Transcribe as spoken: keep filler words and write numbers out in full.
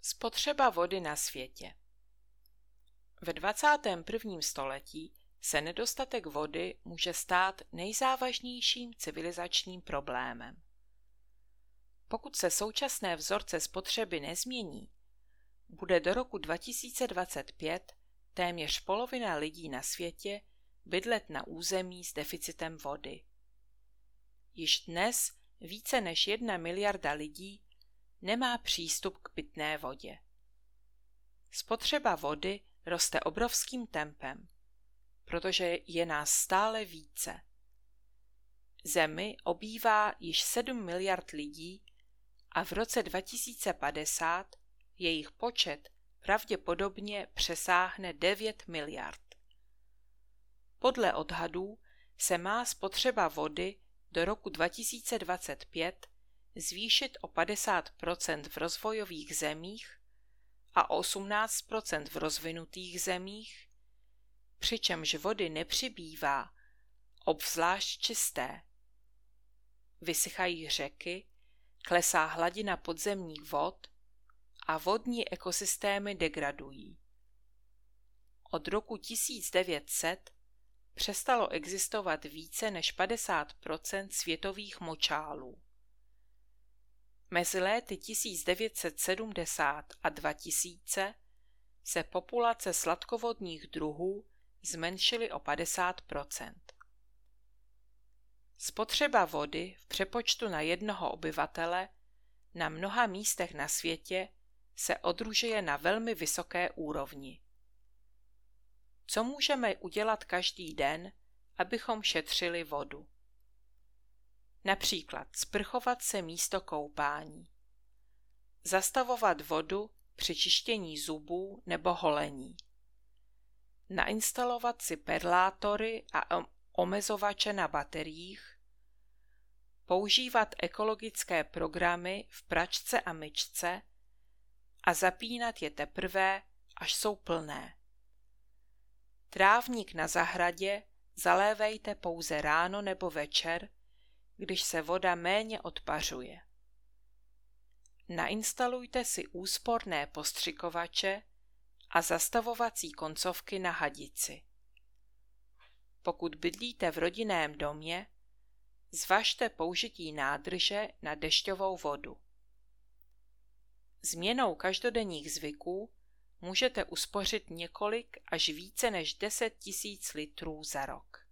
Spotřeba vody na světě. Ve dvacátém prvním století se nedostatek vody může stát nejzávažnějším civilizačním problémem. Pokud se současné vzorce spotřeby nezmění, bude do roku dva tisíce dvacet pět téměř polovina lidí na světě bydlet na území s deficitem vody. Již dnes více než jedna miliarda lidí nemá přístup k pitné vodě. Spotřeba vody roste obrovským tempem, protože je nás stále více. Zemi obývá již sedm miliard lidí a v roce dva tisíce padesát jejich počet pravděpodobně přesáhne devět miliard. Podle odhadů se má spotřeba vody do roku dva tisíce dvacet pět zvýšit o padesát procent v rozvojových zemích a o osmnáct procent v rozvinutých zemích, přičemž vody nepřibývá, obzvlášť čisté. Vysychají řeky, klesá hladina podzemních vod a vodní ekosystémy degradují. Od roku tisíc devět set přestalo existovat více než padesát procent světových močálů. Mezi léty tisíc devět set sedmdesát a dva tisíce se populace sladkovodních druhů zmenšily o padesát procent. Spotřeba vody v přepočtu na jednoho obyvatele na mnoha místech na světě se udržuje na velmi vysoké úrovni. Co můžeme udělat každý den, abychom šetřili vodu? Například sprchovat se místo koupání, zastavovat vodu při čištění zubů nebo holení, nainstalovat si perlátory a omezovače na bateriích, používat ekologické programy v pračce a myčce a zapínat je teprve, až jsou plné. Trávník na zahradě zalévejte pouze ráno nebo večer, když se voda méně odpařuje. Nainstalujte si úsporné postřikovače a zastavovací koncovky na hadici. Pokud bydlíte v rodinném domě, zvažte použití nádrže na dešťovou vodu. Změnou každodenních zvyků můžete uspořit několik až více než deset tisíc litrů za rok.